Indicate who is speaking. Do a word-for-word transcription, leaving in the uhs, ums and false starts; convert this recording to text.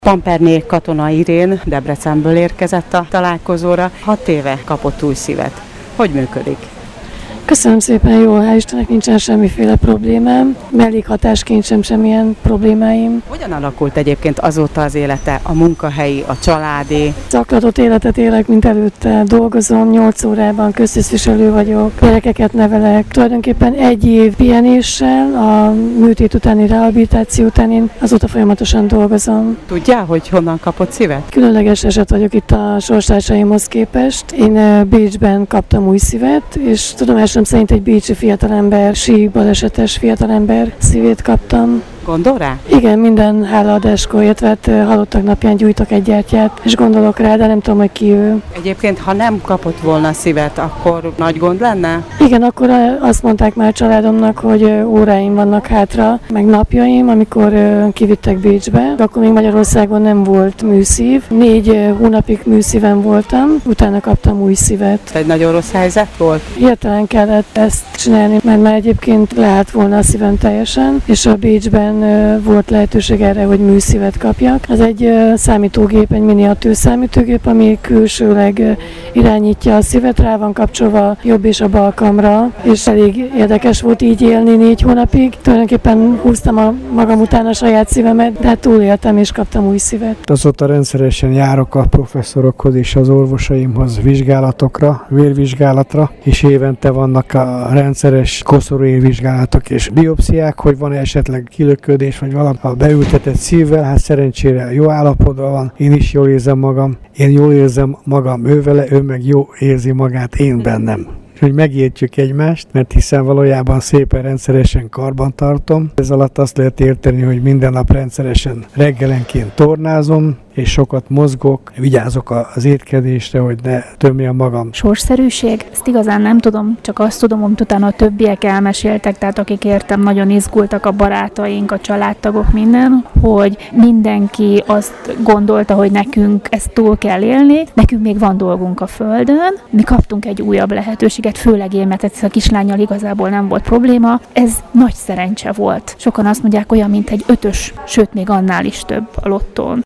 Speaker 1: Pamperné Katona Irén Debrecenből érkezett a találkozóra, hat éve kapott új szívet. Hogy működik?
Speaker 2: Köszönöm szépen, jó, hál' Istennek nincsen semmiféle problémám, mellékhatásként sem semmilyen problémáim.
Speaker 1: Hogyan alakult egyébként azóta az élete, a munkahelyi, a családi?
Speaker 2: Zaklatott életet élek, mint előtte. Dolgozom, nyolc órában köztisztviselő vagyok, gyerekeket nevelek. Tulajdonképpen egy év pihenéssel, a műtét utáni rehabilitáció után én azóta folyamatosan dolgozom.
Speaker 1: Tudja, hogy honnan kapott szívet?
Speaker 2: Különleges eset vagyok itt a sorstársaimhoz képest. Én Bécsben kaptam új szívet, és tudomásom szerint egy bécsi fiatalember, síbalesetes fiatalember szívét kaptam.
Speaker 1: Gondol rá?
Speaker 2: Igen, minden hálaadáskor, illetve hát halottak napján gyújtok egy gyertyát, és gondolok rá, de nem tudom, hogy ki ő.
Speaker 1: Egyébként, ha nem kapott volna szívet, akkor nagy gond lenne?
Speaker 2: Igen, akkor azt mondták már családomnak, hogy óráim vannak hátra, meg napjaim, amikor kivittek Bécsbe. Akkor még Magyarországon nem volt műszív. Négy hónapig műszíven voltam, utána kaptam új szívet.
Speaker 1: Egy nagyon rossz helyzet volt?
Speaker 2: Hirtelen kellett ezt csinálni, mert már egyébként leállt volna a szívem teljesen, és a Bécsben volt lehetőség erre, hogy műszívet kapjak. Ez egy számítógép, egy miniatűr számítógép, ami külsőleg irányítja a szívet, rá van kapcsolva a jobb és a bal kamra, és elég érdekes volt így élni négy hónapig. Tulajdonképpen húztam a magam után a saját szívemet, de hát túléltem és kaptam új szívet.
Speaker 3: Azóta rendszeresen járok a professzorokhoz és az orvosaimhoz vizsgálatokra, vérvizsgálatra, és évente vannak a rendszeres koszorúérvizsgálatok és biopsziák, hogy van esetleg kilöködés, vagy valami a beültetett szívvel, hát szerencsére jó állapotban van, én is jól érzem magam, én jól érzem magam ő vele, ő meg jól érzi magát én bennem. Hogy megértjük egymást, mert hiszen valójában szépen rendszeresen karban tartom. Ez alatt azt lehet érteni, hogy minden nap rendszeresen reggelenként tornázom, és sokat mozgok, vigyázok az étkezésre, hogy ne tömjem magam.
Speaker 4: Sorsszerűség? Ezt igazán nem tudom, csak azt tudom, amit utána a többiek elmeséltek, tehát akik értem, nagyon izgultak, a barátaink, a családtagok, minden, hogy mindenki azt gondolta, hogy nekünk ezt túl kell élni, nekünk még van dolgunk a földön, mi kaptunk egy újabb lehetőséget, főleg én, mert ez a kislánnyal igazából nem volt probléma, ez nagy szerencse volt. Sokan azt mondják, olyan, mint egy ötös, sőt még annál is több a lottón.